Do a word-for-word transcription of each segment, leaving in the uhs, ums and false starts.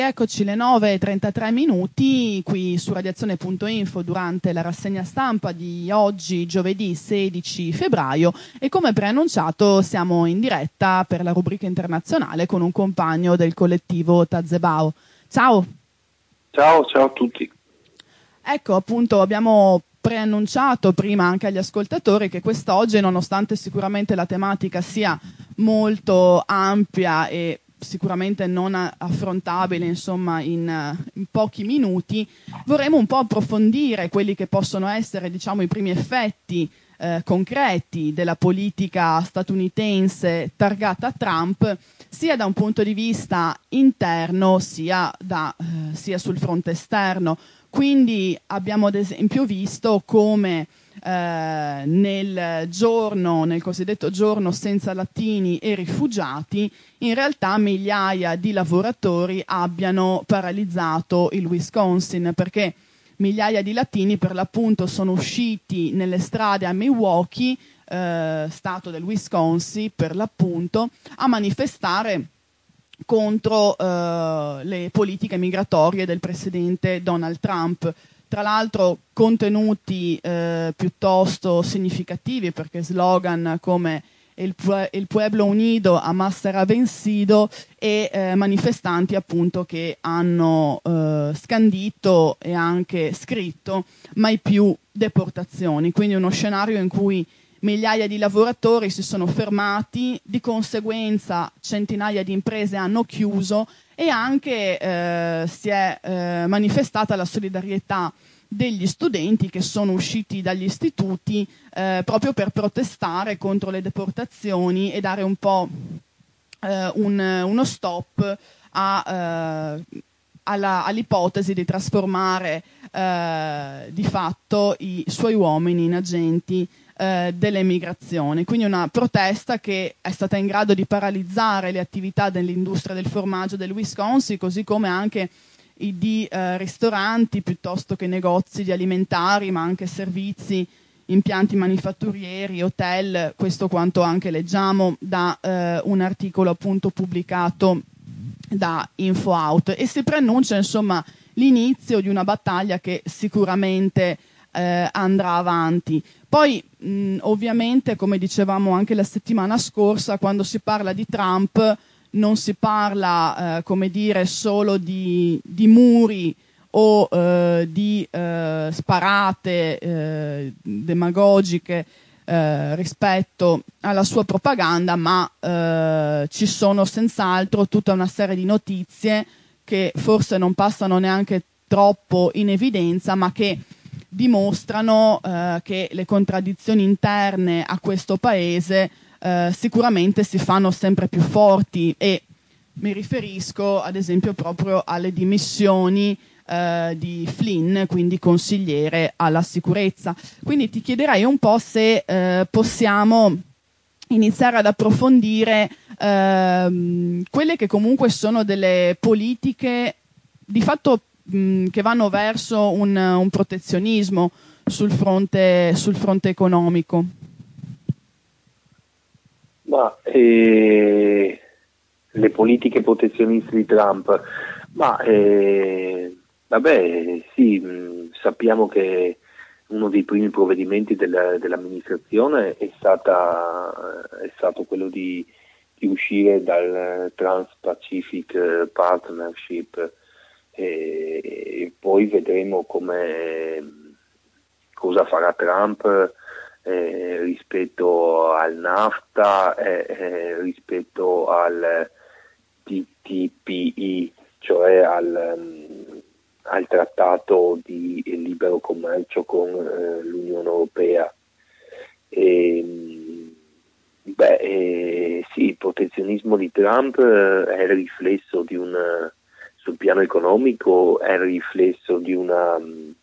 Eccoci le nove e trentatré minuti qui su radiazione punto info durante la rassegna stampa di oggi, giovedì sedici febbraio, e come preannunciato siamo in diretta per la rubrica internazionale con un compagno del collettivo Tazebao. Ciao! Ciao, ciao a tutti. Ecco, appunto, abbiamo preannunciato prima anche agli ascoltatori che quest'oggi, nonostante sicuramente la tematica sia molto ampia e sicuramente non affrontabile, insomma, in, in pochi minuti, vorremmo un po' approfondire quelli che possono essere, diciamo, i primi effetti eh, concreti della politica statunitense targata a Trump, sia da un punto di vista interno sia, da, eh, sia sul fronte esterno. Quindi abbiamo ad esempio visto come eh, nel giorno, nel cosiddetto giorno senza latini e rifugiati, in realtà migliaia di lavoratori abbiano paralizzato il Wisconsin, perché migliaia di latini per l'appunto sono usciti nelle strade a Milwaukee, eh, stato del Wisconsin per l'appunto, a manifestare contro eh, le politiche migratorie del presidente Donald Trump. Tra l'altro contenuti eh, piuttosto significativi, perché slogan come il, pue- il pueblo unido jamás será vencido e eh, manifestanti appunto che hanno eh, scandito e anche scritto mai più deportazioni, quindi uno scenario in cui migliaia di lavoratori si sono fermati, di conseguenza centinaia di imprese hanno chiuso e anche eh, si è eh, manifestata la solidarietà degli studenti che sono usciti dagli istituti eh, proprio per protestare contro le deportazioni e dare un po' eh, un, uno stop a, eh, alla, all'ipotesi di trasformare eh, di fatto i suoi uomini in agenti eh, delle migrazioni. Quindi una protesta che è stata in grado di paralizzare le attività dell'industria del formaggio del Wisconsin, così come anche i di eh, ristoranti piuttosto che negozi di alimentari, ma anche servizi, impianti manifatturieri, hotel, questo quanto anche leggiamo da eh, un articolo appunto pubblicato da InfoOut, e si preannuncia insomma l'inizio di una battaglia che sicuramente eh, andrà avanti. Poi mh, ovviamente, come dicevamo anche la settimana scorsa, quando si parla di Trump non si parla eh, come dire solo di, di muri o eh, di eh, sparate eh, demagogiche eh, rispetto alla sua propaganda, ma eh, ci sono senz'altro tutta una serie di notizie che forse non passano neanche troppo in evidenza, ma che dimostrano eh, che le contraddizioni interne a questo paese eh, sicuramente si fanno sempre più forti, e mi riferisco ad esempio proprio alle dimissioni eh, di Flynn, quindi consigliere alla sicurezza. Quindi ti chiederei un po' se eh, possiamo iniziare ad approfondire ehm, quelle che comunque sono delle politiche di fatto mh, che vanno verso un, un protezionismo sul fronte, sul fronte economico. Ma eh, le politiche protezioniste di Trump, ma eh, vabbè, sì, mh, sappiamo che uno dei primi provvedimenti della, dell'amministrazione è, stata, è stato quello di, di uscire dal Trans-Pacific Partnership, e, e poi vedremo come, cosa farà Trump eh, rispetto al NAFTA, eh, eh, rispetto al T T P I, cioè al... Um, al trattato di libero commercio con eh, l'Unione Europea. E, beh, eh, sì, il protezionismo di Trump eh, è il riflesso di un, sul piano economico, è il riflesso di una,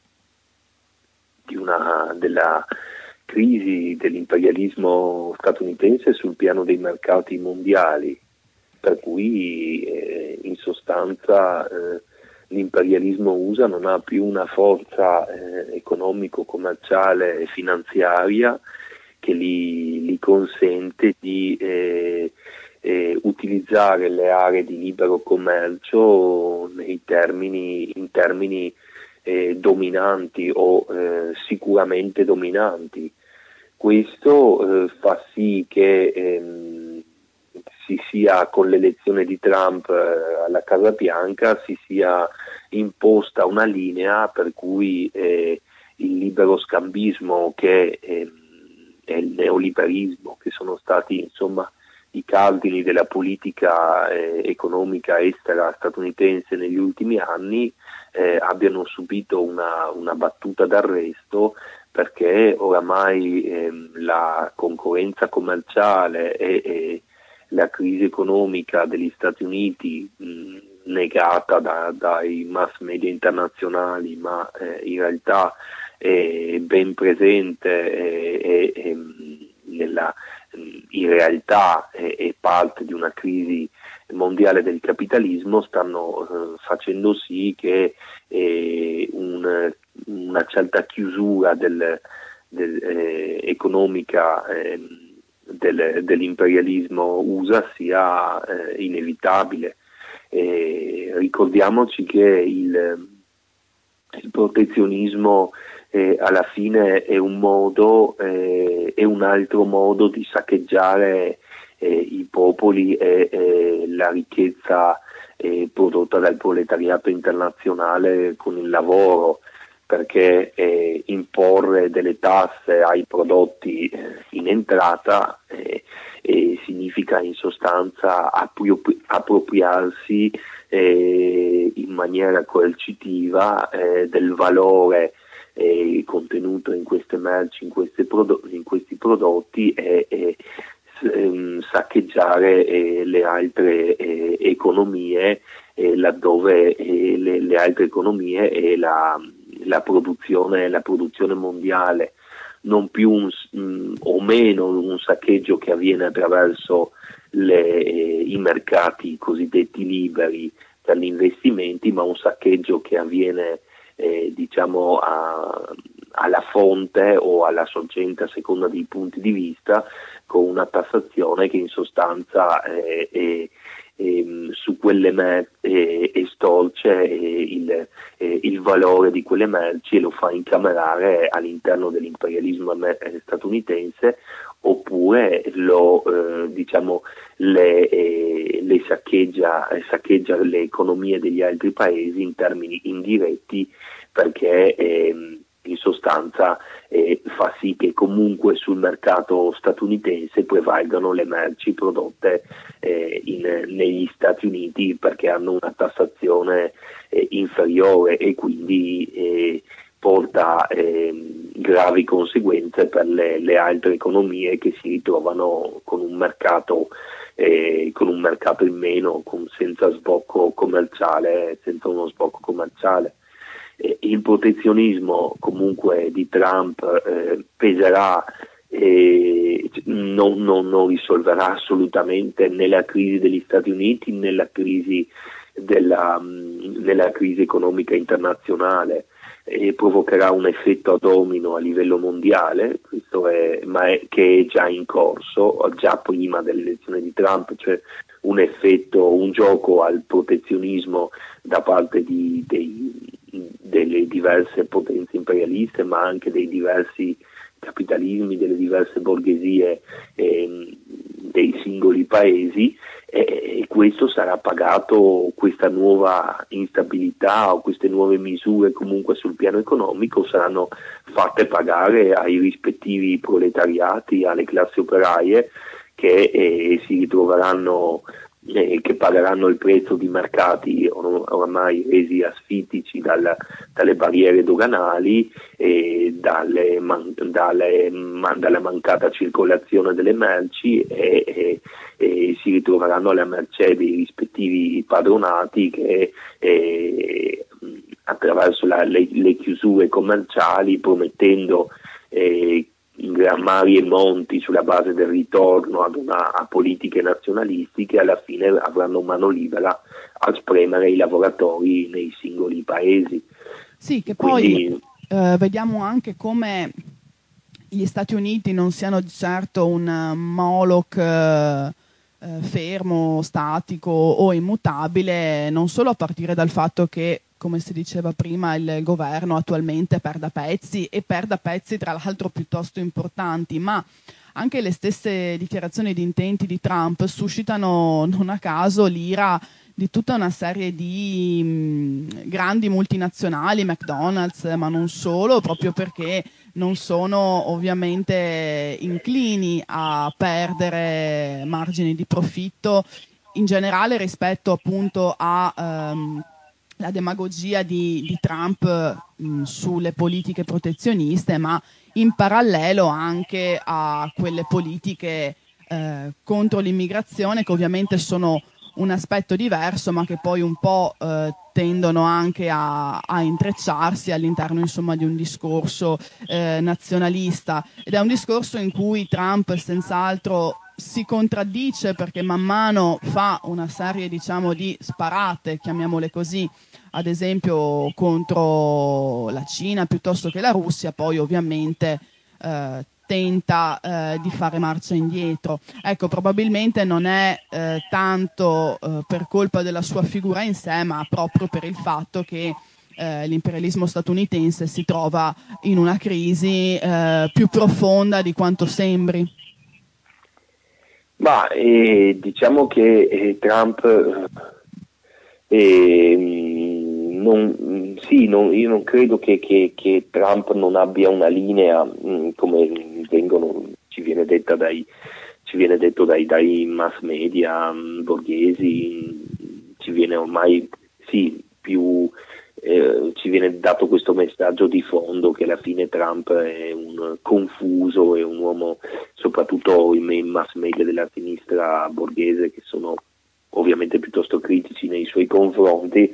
di una della crisi dell'imperialismo statunitense sul piano dei mercati mondiali, per cui eh, in sostanza eh, l'imperialismo U S A non ha più una forza eh, economico-commerciale e finanziaria che gli, gli consente di, eh, eh, utilizzare le aree di libero commercio nei termini, in termini eh, dominanti o eh, sicuramente dominanti. Questo eh, fa sì che ehm, si sia, con l'elezione di Trump eh, alla Casa Bianca, si sia imposta una linea per cui eh, il libero scambismo che eh, e il neoliberismo, che sono stati insomma i cardini della politica eh, economica estera statunitense negli ultimi anni, eh, abbiano subito una, una battuta d'arresto, perché oramai ehm, la concorrenza commerciale e, e la crisi economica degli Stati Uniti, mh, negata da, dai mass media internazionali, ma eh, in realtà è ben presente e, e, nella, in realtà è, è parte di una crisi mondiale del capitalismo, stanno eh, facendo sì che eh, un, una certa chiusura del, del, eh, economica eh, del, dell'imperialismo U S A sia eh, inevitabile. Eh, ricordiamoci che il, il protezionismo eh, alla fine è un modo, eh, è un altro modo di saccheggiare eh, i popoli e, e la ricchezza eh, prodotta dal proletariato internazionale con il lavoro, perché eh, imporre delle tasse ai prodotti in entrata eh, eh, significa in sostanza appropri- appropriarsi eh, in maniera coercitiva eh, del valore eh, contenuto in queste merci, in, queste prodo- in questi prodotti e, e ehm, saccheggiare eh, le altre eh, economie eh, laddove eh, le, le altre economie e la La produzione, la produzione mondiale, non più un, mh, o meno un saccheggio che avviene attraverso le, eh, i mercati cosiddetti liberi per gli investimenti, ma un saccheggio che avviene eh, diciamo a, alla fonte o alla sorgente, a seconda dei punti di vista, con una tassazione che in sostanza eh, è Ehm, su quelle merci eh, estorce eh, il, eh, il valore di quelle merci e lo fa incamerare all'interno dell'imperialismo amer- statunitense, oppure lo, eh, diciamo, le, eh, le saccheggia, eh, saccheggia le economie degli altri paesi in termini indiretti, perché ehm, in sostanza eh, fa sì che comunque sul mercato statunitense prevalgano le merci prodotte eh, in, negli Stati Uniti, perché hanno una tassazione eh, inferiore e quindi eh, porta eh, gravi conseguenze per le, le altre economie che si ritrovano con un mercato eh, con un mercato in meno, con, senza sbocco commerciale, senza uno sbocco commerciale. Il protezionismo comunque di Trump eh, peserà, eh, non, non, non risolverà assolutamente né la crisi degli Stati Uniti né la crisi, della, mh, nella crisi economica internazionale, e provocherà un effetto a domino a livello mondiale, questo è, ma è, che è già in corso, già prima dell'elezione di Trump, cioè un effetto, un gioco al protezionismo da parte di, dei delle diverse potenze imperialiste, ma anche dei diversi capitalismi, delle diverse borghesie ehm, dei singoli paesi, e, e questo sarà pagato, questa nuova instabilità o queste nuove misure comunque sul piano economico saranno fatte pagare ai rispettivi proletariati, alle classi operaie, che eh, si ritroveranno Eh, che pagheranno il prezzo di mercati or- ormai resi asfittici dal, dalle barriere doganali e dalle man- dalle man- dalla mancata circolazione delle merci, e, e, e si ritroveranno alla mercé dei rispettivi padronati che eh, attraverso la, le, le chiusure commerciali, promettendo eh, grammari e monti sulla base del ritorno ad una, a politiche nazionalistiche, alla fine avranno mano libera a spremere i lavoratori nei singoli paesi. Sì, che Quindi, poi eh, vediamo anche come gli Stati Uniti non siano di certo un uh, Moloch uh, eh, fermo, statico o immutabile, non solo a partire dal fatto che, come si diceva prima, il governo attualmente perda pezzi e perda pezzi tra l'altro piuttosto importanti, ma anche le stesse dichiarazioni di intenti di Trump suscitano non a caso l'ira di tutta una serie di mh, grandi multinazionali, McDonald's, ma non solo, proprio perché non sono ovviamente inclini a perdere margini di profitto in generale rispetto appunto a ehm, la demagogia di, di Trump mh, sulle politiche protezioniste, ma in parallelo anche a quelle politiche eh, contro l'immigrazione, che ovviamente sono un aspetto diverso, ma che poi un po' eh, tendono anche a, a intrecciarsi all'interno, insomma, di un discorso eh, nazionalista. Ed è un discorso in cui Trump senz'altro si contraddice, perché man mano fa una serie, diciamo, di sparate, chiamiamole così, ad esempio contro la Cina piuttosto che la Russia, poi ovviamente eh, tenta eh, di fare marcia indietro. Ecco, probabilmente non è eh, tanto eh, per colpa della sua figura in sé, ma proprio per il fatto che eh, l'imperialismo statunitense si trova in una crisi eh, più profonda di quanto sembri. Ma eh, diciamo che eh, Trump eh, non, sì, non, io non credo che, che, che Trump non abbia una linea, mh, come vengono, ci viene detta dai, ci viene detto dai, dai mass media mh, borghesi, mh, ci viene ormai sì, più eh, ci viene dato questo messaggio di fondo che alla fine Trump è un confuso, è un uomo, soprattutto i mass media della sinistra borghese, che sono ovviamente piuttosto critici nei suoi confronti.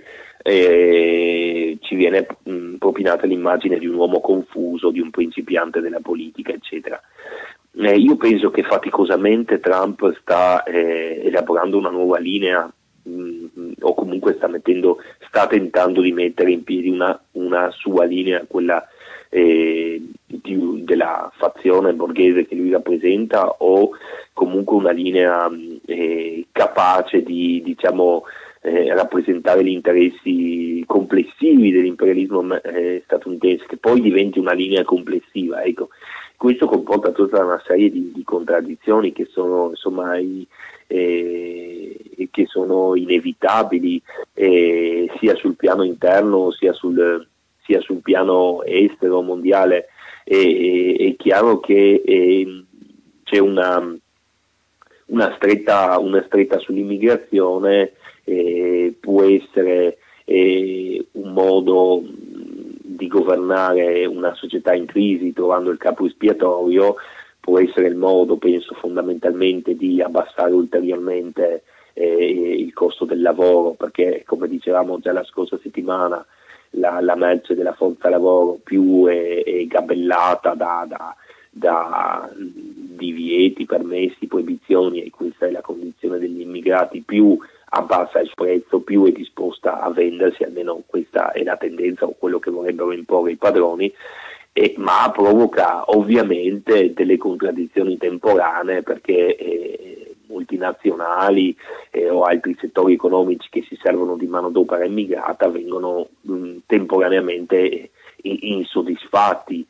Eh, ci viene mh, propinata l'immagine di un uomo confuso, di un principiante della politica, eccetera. Eh, io penso che faticosamente Trump sta eh, elaborando una nuova linea, mh, o comunque sta, mettendo, sta tentando di mettere in piedi una, una sua linea, quella eh, di, della fazione borghese che lui rappresenta, o comunque una linea eh, capace di, diciamo, Eh, rappresentare gli interessi complessivi dell'imperialismo eh, statunitense, che poi diventi una linea complessiva. Ecco, questo comporta tutta una serie di, di contraddizioni che sono, insomma, i, eh, che sono inevitabili eh, sia sul piano interno sia sul, sia sul piano estero mondiale. E, è chiaro che eh, c'è una, una stretta, una stretta sull'immigrazione. Eh, può essere eh, un modo mh, di governare una società in crisi trovando il capo espiatorio, può essere il modo, penso, fondamentalmente di abbassare ulteriormente eh, il costo del lavoro, perché, come dicevamo già la scorsa settimana, la, la merce della forza lavoro più è, è gabellata da, da, da divieti, permessi, proibizioni, e questa è la condizione degli immigrati, più abbassa il prezzo, più è disposta a vendersi, almeno questa è la tendenza o quello che vorrebbero imporre i padroni, eh, ma provoca ovviamente delle contraddizioni temporanee, perché eh, multinazionali eh, o altri settori economici che si servono di manodopera immigrata vengono mh, temporaneamente eh, insoddisfatti.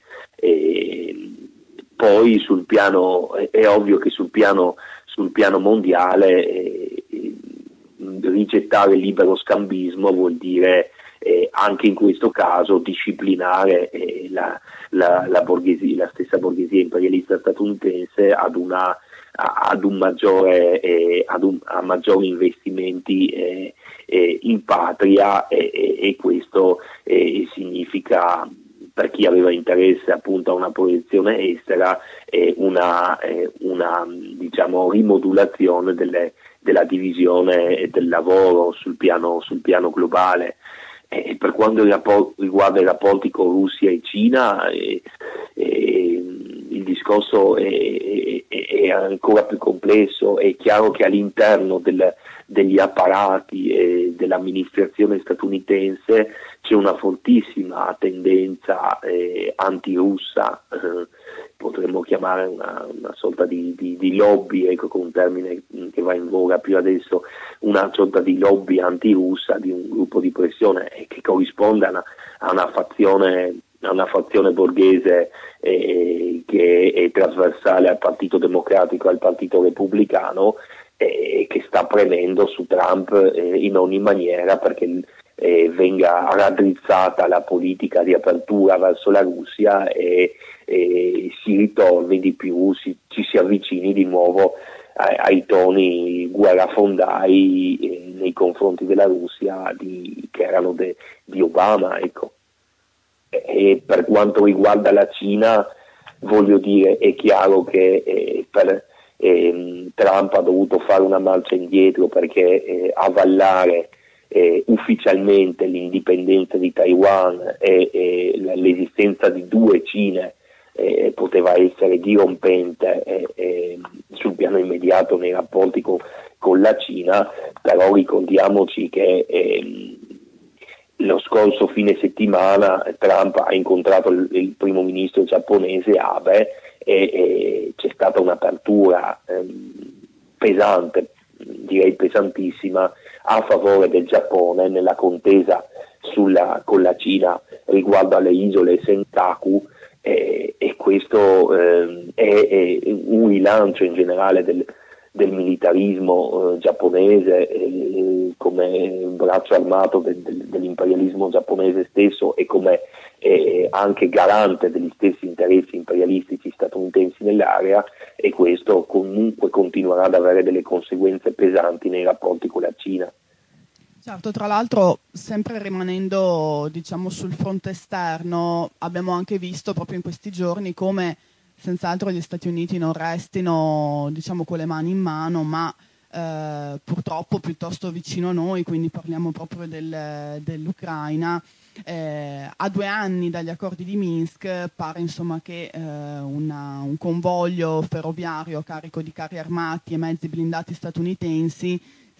Eh, poi sul piano, è, è ovvio che sul piano, sul piano mondiale eh, rigettare il libero scambismo vuol dire eh, anche in questo caso disciplinare eh, la, la, la, borghesia, la stessa borghesia imperialista statunitense ad, una, a, ad un maggiore eh, ad un, a maggiori investimenti eh, eh, in patria, e, e, e questo eh, significa, per chi aveva interesse appunto a una proiezione estera, eh, una, eh, una diciamo rimodulazione delle della divisione del lavoro sul piano, sul piano globale. E per quanto riguarda i rapporti con Russia e Cina, eh, eh, il discorso è, è, è ancora più complesso. È chiaro che all'interno del, degli apparati e dell'amministrazione statunitense c'è una fortissima tendenza eh, antirussa, eh, potremmo chiamare una, una sorta di, di, di lobby, ecco, con un termine che va in voga più adesso, una sorta di lobby antirussa di un gruppo di pressione eh, che corrisponde a una, a una fazione a una fazione borghese eh, che è trasversale al Partito Democratico e al Partito Repubblicano e eh, che sta premendo su Trump eh, in ogni maniera perché eh, venga raddrizzata la politica di apertura verso la Russia e, e si ritorni di più, si, ci si avvicini di nuovo ai, ai toni guerrafondai eh, nei confronti della Russia di, che erano de, di Obama, ecco. E per quanto riguarda la Cina, voglio dire, è chiaro che eh, per, eh, Trump ha dovuto fare una marcia indietro perché eh, avallare eh, ufficialmente l'indipendenza di Taiwan e, e l'esistenza di due Cine eh, poteva essere dirompente eh, eh, sul piano immediato nei rapporti con, con la Cina, però ricordiamoci che eh, lo scorso fine settimana Trump ha incontrato il, il primo ministro giapponese Abe e, e c'è stata un'apertura ehm, pesante, direi pesantissima, a favore del Giappone nella contesa sulla, con la Cina riguardo alle isole Senkaku e, e questo ehm, è, è un rilancio in generale del del militarismo eh, giapponese eh, come braccio armato de, de, dell'imperialismo giapponese stesso e come eh, anche garante degli stessi interessi imperialistici statunitensi nell'area, e questo comunque continuerà ad avere delle conseguenze pesanti nei rapporti con la Cina. Certo, tra l'altro, sempre rimanendo diciamo sul fronte esterno, abbiamo anche visto proprio in questi giorni come senz'altro gli Stati Uniti non restino diciamo con le mani in mano, ma eh, purtroppo piuttosto vicino a noi, quindi parliamo proprio del, dell'Ucraina. Eh, a due anni dagli accordi di Minsk pare insomma che eh, una, un convoglio ferroviario carico di carri armati e mezzi blindati statunitensi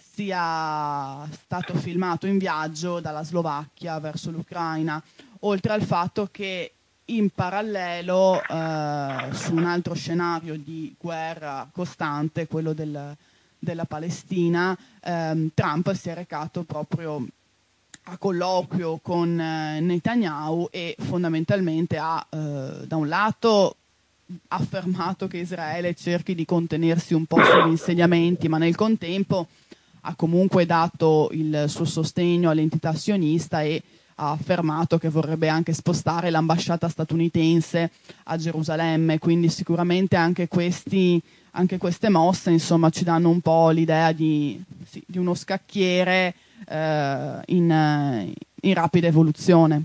sia stato filmato in viaggio dalla Slovacchia verso l'Ucraina, oltre al fatto che in parallelo eh, su un altro scenario di guerra costante, quello del, della Palestina, ehm, Trump si è recato proprio a colloquio con eh, Netanyahu e fondamentalmente ha eh, da un lato affermato che Israele cerchi di contenersi un po' sugli insediamenti, ma nel contempo ha comunque dato il suo sostegno all'entità sionista e ha affermato che vorrebbe anche spostare l'ambasciata statunitense a Gerusalemme, quindi sicuramente anche, questi, anche queste mosse insomma, ci danno un po' l'idea di, sì, di uno scacchiere eh, in, in rapida evoluzione.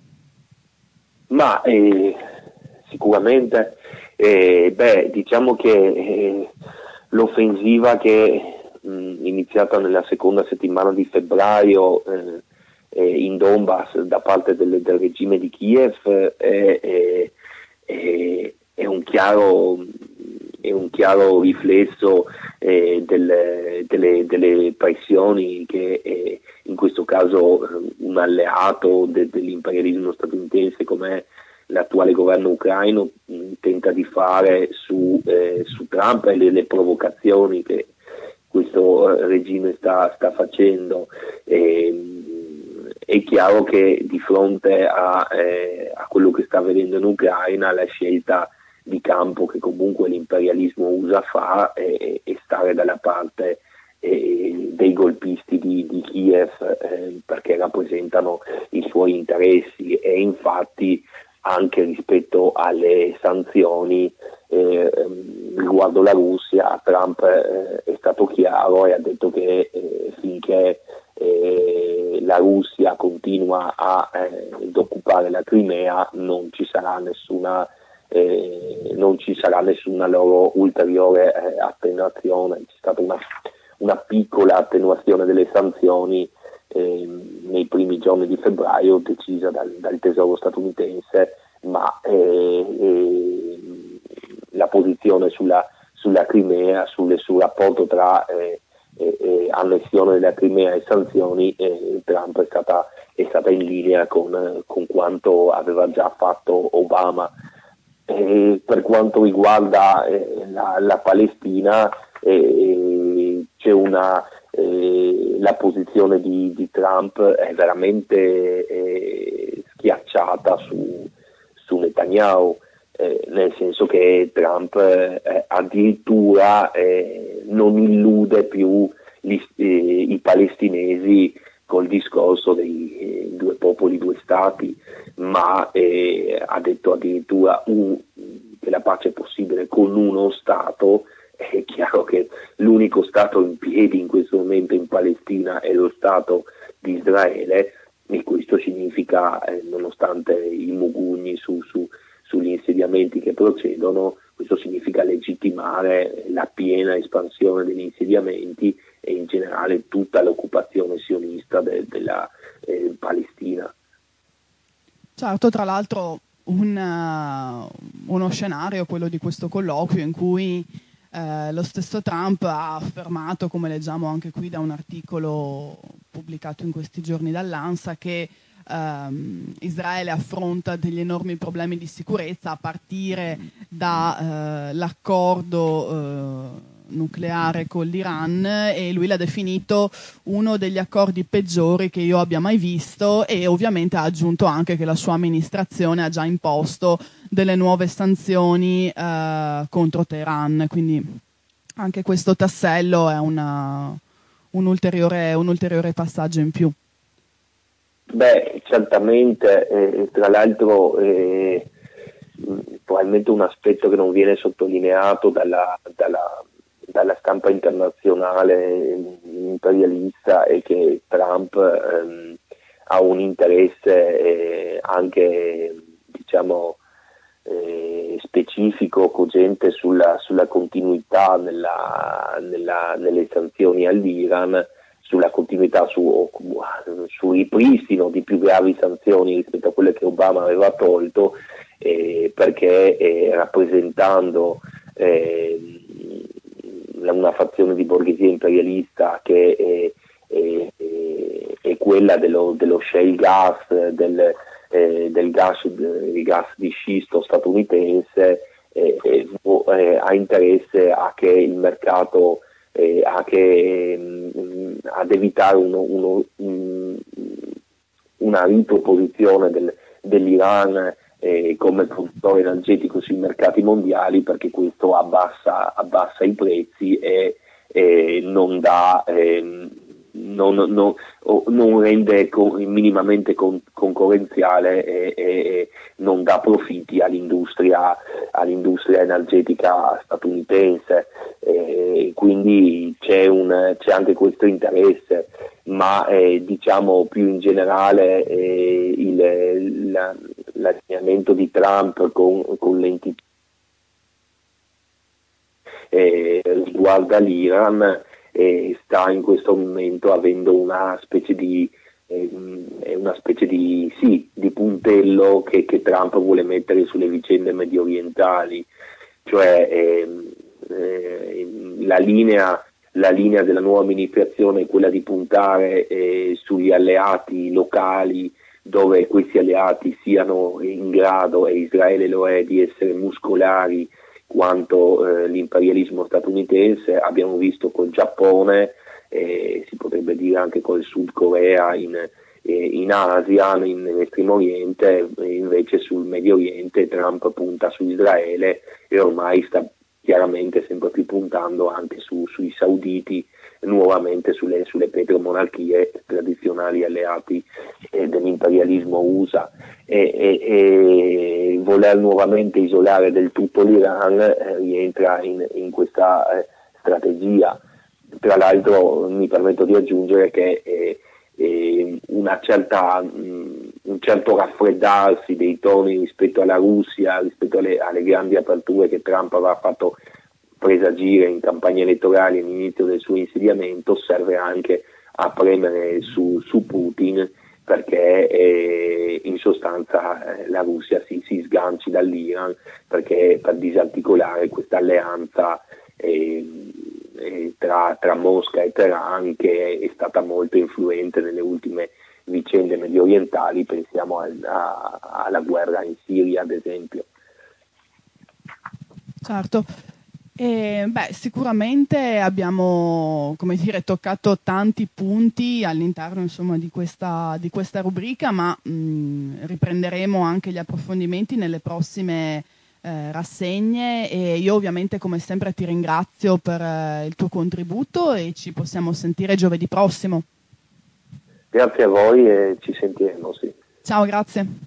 Ma eh, sicuramente eh, beh, diciamo che eh, l'offensiva che mh, iniziata nella seconda settimana di febbraio eh, in Donbass da parte del, del regime di Kiev è, è, è, è, un, chiaro, è un chiaro riflesso eh, del, delle, delle pressioni che eh, in questo caso un alleato de, dell'imperialismo statunitense come l'attuale governo ucraino mh, tenta di fare su, eh, su Trump e le, le provocazioni che questo eh, regime sta, sta facendo. E, è chiaro che di fronte a, eh, a quello che sta avvenendo in Ucraina la scelta di campo che comunque l'imperialismo U S A fa è, è stare dalla parte eh, dei golpisti di, di Kiev eh, perché rappresentano i suoi interessi e infatti anche rispetto alle sanzioni eh, riguardo la Russia Trump eh, è stato chiaro e ha detto che eh, finché eh, la Russia continua a, eh, ad occupare la Crimea non ci sarà nessuna eh, non ci sarà nessuna loro ulteriore eh, attenuazione. C'è stata una, una piccola attenuazione delle sanzioni eh, nei primi giorni di febbraio decisa dal, dal tesoro statunitense, ma eh, eh, la posizione sulla, sulla Crimea, sulle, sul rapporto tra eh, eh, annessione della Crimea e sanzioni, eh, Trump è stata, è stata in linea con, con quanto aveva già fatto Obama. Eh, per quanto riguarda eh, la, la Palestina, eh, c'è una eh, la posizione di, di Trump è veramente eh, schiacciata su, su Netanyahu, eh, nel senso che Trump eh, addirittura eh, non illude più gli, eh, i palestinesi col discorso dei eh, due popoli, due stati, ma eh, ha detto addirittura un, che la pace è possibile con uno Stato. È chiaro che l'unico Stato in piedi in questo momento in Palestina è lo Stato di Israele, e questo significa, eh, nonostante i mugugni su, su, sugli insediamenti che procedono, questo significa legittimare la piena espansione degli insediamenti e in generale tutta l'occupazione sionista de, della eh, Palestina. Certo, tra l'altro un, uh, uno scenario, quello di questo colloquio, in cui uh, lo stesso Trump ha affermato, come leggiamo anche qui da un articolo pubblicato in questi giorni dall'ANSA, che um, Israele affronta degli enormi problemi di sicurezza a partire dall'accordo uh, uh, nucleare con l'Iran, e lui l'ha definito uno degli accordi peggiori che io abbia mai visto, e ovviamente ha aggiunto anche che la sua amministrazione ha già imposto delle nuove sanzioni eh, contro Teheran, quindi anche questo tassello è una, un, ulteriore, un ulteriore passaggio in più. Beh, certamente, eh, tra l'altro eh, probabilmente un aspetto che non viene sottolineato dalla, dalla dalla stampa internazionale imperialista è che Trump ehm, ha un interesse eh, anche diciamo eh, specifico, cogente sulla, sulla continuità nella, nella, nelle sanzioni all'Iran, sulla continuità su, su ripristino di più gravi sanzioni rispetto a quelle che Obama aveva tolto, eh, perché eh, rappresentando eh, una fazione di borghesia imperialista che è, è, è quella dello, dello shale gas, del, eh, del gas, del gas di scisto statunitense, eh, eh, ha interesse a che il mercato, eh, a che, mh, ad evitare uno, uno, mh, una riproposizione del, dell'Iran Eh, come produttore energetico sui mercati mondiali, perché questo abbassa, abbassa i prezzi e, e non dà eh, non, non, non rende co- minimamente con- concorrenziale e, e non dà profitti all'industria, all'industria energetica statunitense, eh, quindi c'è, un, c'è anche questo interesse, ma eh, diciamo più in generale eh, il, la, l'allineamento di Trump con, con l'entità eh, riguarda l'Iran e sta in questo momento avendo una specie di eh, una specie di, sì, di puntello che, che Trump vuole mettere sulle vicende medio orientali, cioè eh, eh, la linea La linea della nuova amministrazione è quella di puntare eh, sugli alleati locali, dove questi alleati siano in grado, e Israele lo è, di essere muscolari quanto eh, l'imperialismo statunitense. Abbiamo visto col Giappone, eh, si potrebbe dire anche col Sud Corea in, eh, in Asia, in, nell'Estremo Oriente, e invece sul Medio Oriente Trump punta su Israele e ormai sta chiaramente sempre più puntando anche su, sui sauditi, nuovamente sulle, sulle petromonarchie tradizionali alleati eh, dell'imperialismo U S A, e, e, e voler nuovamente isolare del tutto l'Iran eh, rientra in, in questa eh, strategia. Tra l'altro mi permetto di aggiungere che eh, eh, una certa, mh, un certo raffreddarsi dei toni rispetto alla Russia, rispetto alle, alle grandi aperture che Trump aveva fatto presagire in campagna elettorale all'inizio del suo insediamento, serve anche a premere su, su Putin, perché eh, in sostanza eh, la Russia si, si sganci dall'Iran, perché per disarticolare questa alleanza eh, eh, tra, tra Mosca e Teheran, che è stata molto influente nelle ultime vicende medio orientali. Pensiamo a, a, alla guerra in Siria, ad esempio. Certo. E, beh, sicuramente abbiamo, come dire, toccato tanti punti all'interno, insomma, di questa, di questa rubrica, ma mh, riprenderemo anche gli approfondimenti nelle prossime eh, rassegne, e io ovviamente come sempre ti ringrazio per eh, il tuo contributo e ci possiamo sentire giovedì prossimo. Grazie a voi e ci sentiremo, sì. Ciao, grazie.